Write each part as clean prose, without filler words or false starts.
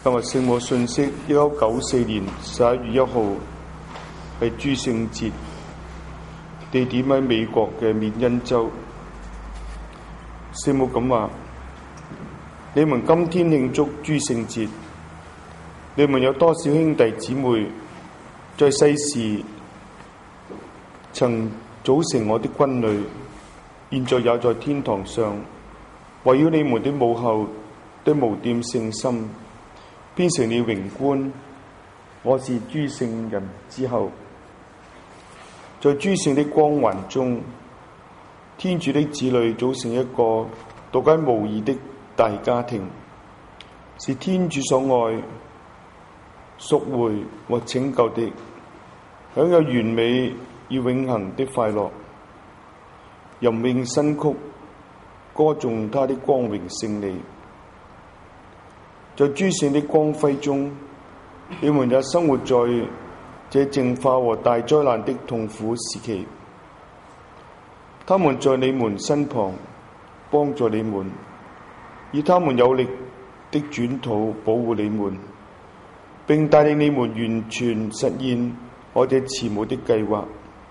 今日聖母信息，1994年11月1號係諸聖節，地點喺美國嘅緬因州。聖母咁話：你們今天慶祝諸聖節，你們有多少兄弟姊妹在世時曾組成我的軍旅，現在也在天堂上圍繞你們的母后的無玷聖心，編成了榮冠。我是諸聖人之後，在諸聖的光環中，天主的子女組成一個獨一無二的大家庭，是天主所愛、贖回和拯救的，享有完美而永恆的快樂。吟詠新曲，歌頌他的光榮勝利。在諸聖的光輝中，你們也生活在這淨化和大災難的痛苦時期。他們在你們身旁幫助你們，以他們有力的轉禱保護你們，並帶領你們完全實現我這慈母的計劃。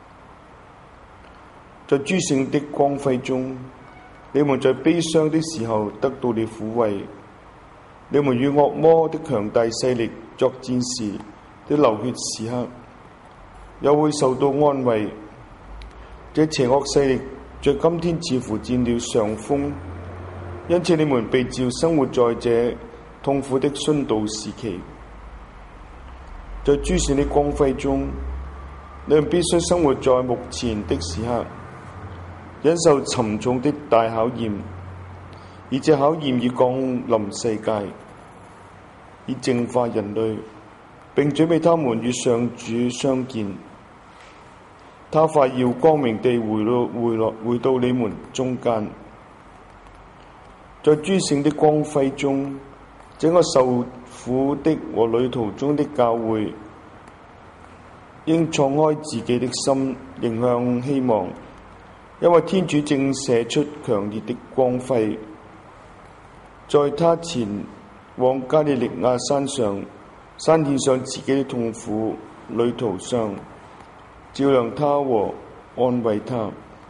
在諸聖的光輝中，你們在悲傷的時候得到了撫慰。你們與惡魔的強大勢力作戰時的流血時刻，又會受到安慰。這邪惡勢力在今天似乎佔了上風，因此你們被召生活在這痛苦的殉道時期。在諸聖的光輝中，你們必須生活在目前的時刻，忍受沉重的大考驗，而這考驗已降臨世界，以淨化人類，並準備他們與上主相見。他快要光明地回到你們中間。在諸聖的光輝中，整個受苦的和旅途中的教會應敞開自己的心，迎向希望，因為天主正射出強烈的光輝，在他前往加利利亞山獻上自己的痛苦旅途上，照亮他和安慰他。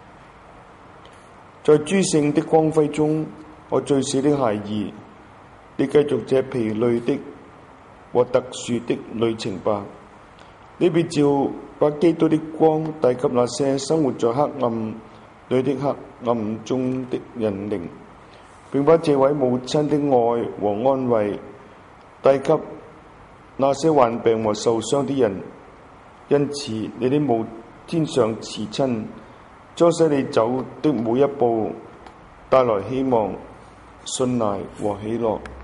在諸聖的光輝中，我最小的孩兒，你繼續這疲累的和特殊的旅程吧。你被召把基督的光帶給那些生活在黑暗裏的黑暗中的人靈，並把這位母親的愛和安慰帶給那些患病和受傷的人。因此，你的母天上慈親將使你走的每一步帶來希望、信賴和喜樂。